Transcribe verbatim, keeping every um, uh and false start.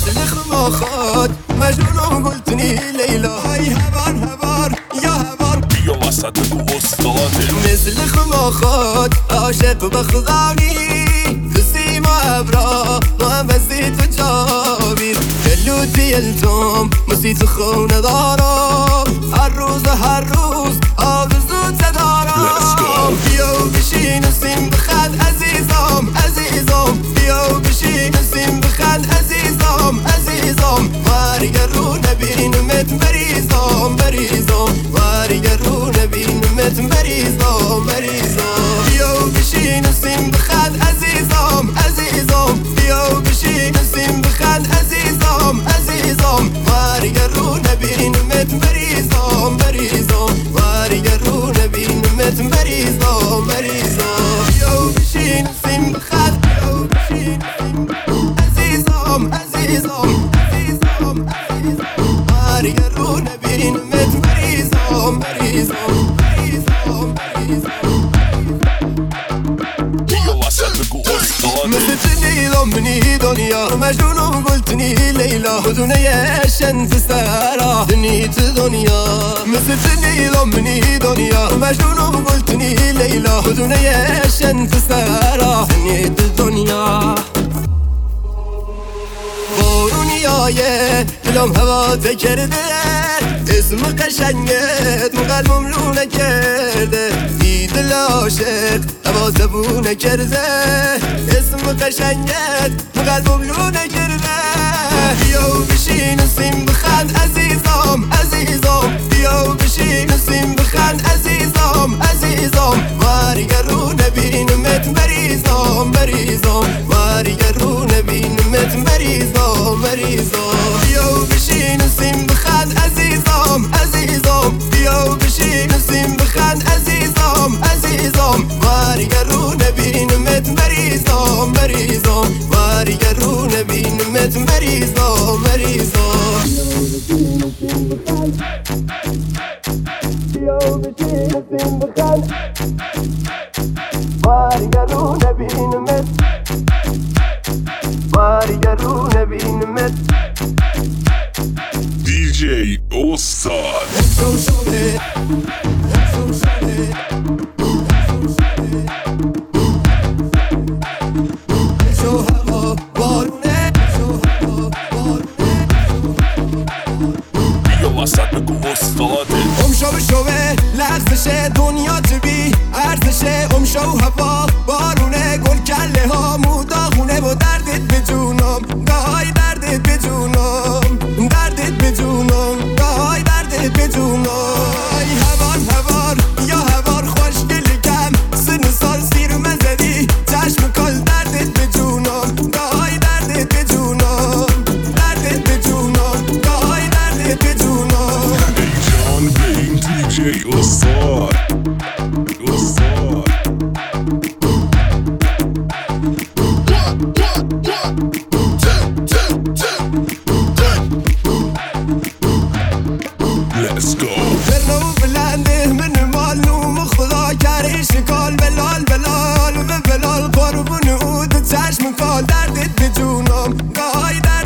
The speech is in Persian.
مثل خماخات مجنونم قلتني ليلى هاي هبار هبار يا هبار بیا وسط بگو استاده مثل خماخات عاشق بخدانی قسیم و ابرا غمزی تو جاوید گلوتی التوم مسیت خونه دارم هر روز هر روز آرزو تدارم بیا و بشین و سیم بخند عزیزم عزیزم بیا و بشین و سیم بخند عزیزم عزیزم وارگر رو نبینمت مریضم مریضم وارگر رو نبینمت مریضم مریضم بیا و بشین و سیم بخند عزیزم عزیزم بیا و بشین و سیم بخند عزیزم عزیزم وارگر رو نبینمت مریضم مریضم وارگر رو نبینمت مریضم مریضم بیا و بشین و سیم بخند بیا و بشین و سیم بخند عزیزم عزیزم عزیزم عزیزم وارگر رو نبینمت مریضم مریضم مریضم مریضم بیا وسط بگو استاده مثل ضمني دنيا مجنون قلتني ليلى ودنيا عشان تستهرى دنيت دنيا مثل ضمني دنيا مجنون قلتني ليلى ودنيا عشان تستهرى دنيت دنيا بارونیایه دلم هوا کرده اسم قشنگت قلبم رو نکرده ای دل عاشق هوا زبونه کرده اسم قشنگت قلبم رو نکرده بیا و بشین و سیم بخند عزیزم عزیزم بیا و بشین و سیم بخند عزیزم عزیزم وارگر رو نبینمت مریضم مریضم وارگر رو نبینمت مریضم مریضم بیا و بشین و سیم بخند عزیزم عزیزم بیا و بشین و سیم بخند عزیزم عزیزم وارگر رو نبینمت مریضم مریضم وارگر رو نبینمت مریضم مریضم بیا و بشین و سیم بخند وارگر رو نبینمت وارگر رو نبینمت دی جی استاد امشو شده امشو شده امشو هوا بارونه امشو هوا بارونه بیا وسط بگو استاده امشو شوه لغزش دنیا تبی ارزش امشو هوا بارونه گل کله ها موداغونه و دردت به جونم گاهای دردت به جونم دردت به جونم گاهای دردت به جونم ای هوار هوار یا هوار خوشگل کم سن سال سیر مزدی چشم کل دردت به جونم گاهای دردت به جونم دردت به جونم گاهای دردت به جونم ای جان به این دی جی استاد استاد Let's go برنو بلنده من معلوم خدا کره شکال بلال بلال و بلال قربون عود چشم کال دردت به جونم گاهای